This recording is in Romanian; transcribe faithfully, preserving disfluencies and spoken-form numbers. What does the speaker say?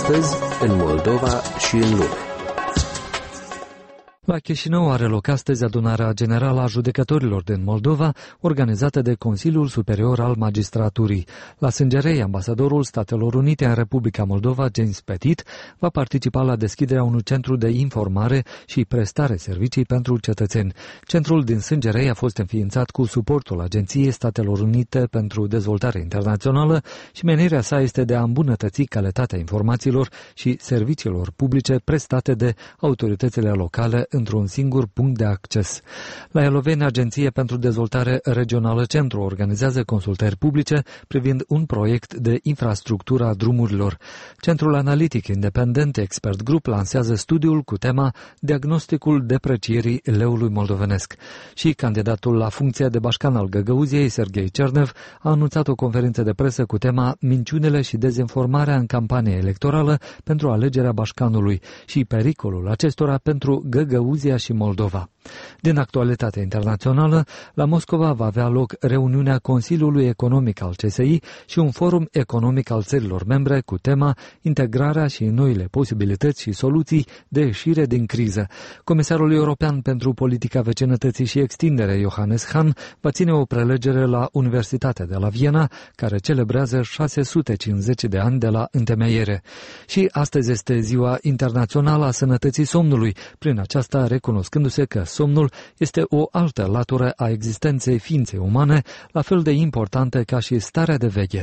astăzi, în Moldova și în lume. La Chișinău are loc astăzi adunarea generală a judecătorilor din Moldova, organizată de Consiliul Superior al Magistraturii. La Sângerei, ambasadorul Statelor Unite în Republica Moldova, James Petit, va participa la deschiderea unui centru de informare și prestare servicii pentru cetățeni. Centrul din Sângerei a fost înființat cu suportul Agenției Statelor Unite pentru Dezvoltare Internațională și menirea sa este de a îmbunătăți calitatea informațiilor și serviciilor publice prestate de autoritățile locale într-un singur punct de acces. La Eloveni, Agenția pentru Dezvoltare Regională Centru organizează consultări publice privind un proiect de infrastructură a drumurilor. Centrul Analitic Independent Expert Group lansează studiul cu tema Diagnosticul deprecierii leului moldovenesc. Și candidatul la funcția de bașcan al Găgăuziei, Serghei Cernev, a anunțat o conferință de presă cu tema Minciunile și dezinformarea în campania electorală pentru alegerea bașcanului și pericolul acestora pentru Găgăuzia și Moldova. Din actualitatea internațională, la Moscova va avea loc reuniunea Consiliului Economic al C S I și un forum economic al țărilor membre cu tema Integrarea și noile posibilități și soluții de ieșire din criză. Comisarul European pentru Politica Vecinătății și Extindere, Johannes Hahn, va ține o prelegere la Universitatea de la Viena, care celebrează șase sute cincizeci de ani de la întemeiere. Și astăzi este Ziua Internațională a Sănătății Somnului, prin aceasta recunoscându-se că somnul este o altă latură a existenței ființei umane, la fel de importantă ca și starea de veche.